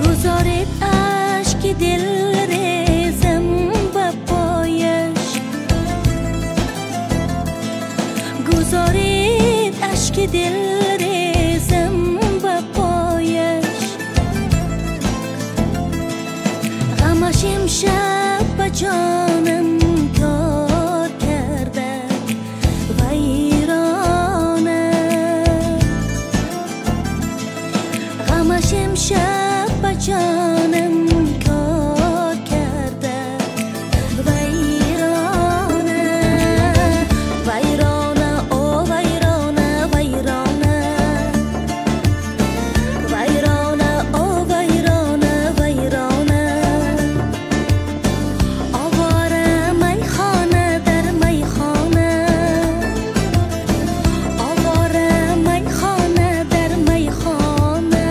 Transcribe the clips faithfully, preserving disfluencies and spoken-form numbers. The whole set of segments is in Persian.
گذارید اشک دل ریزم به پایش، گذارید اشک دل ریزم به پایش. غمش امشب به جانم کار کرده ویرانه، غمش امشب به جانم کار کرده ویرانه. ویرانه او ویرانه ویرانه، ویرانه او ویرانه ویرانه. آواره میخانه در میخانه، آواره میخانه در میخانه.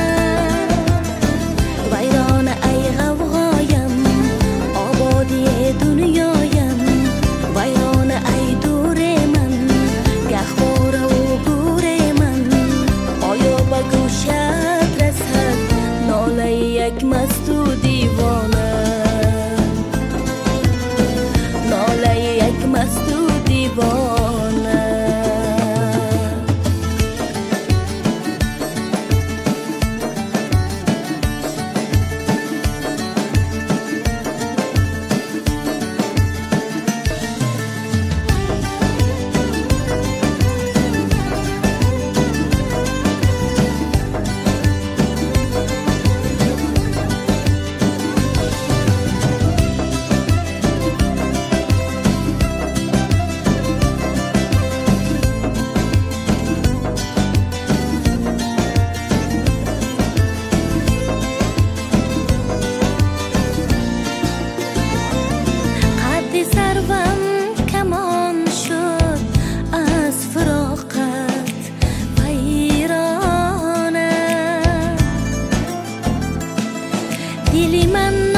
ویرانه ای غوغایم آبادی دنیایم، ویرانه ای دور من گهواره و گور من. آیا به گوشت رسد ناله یک مست و دیوانه، ناله یک مست و دیوانه. قد سروم کمان شد از فراقت ویرانه، دلی من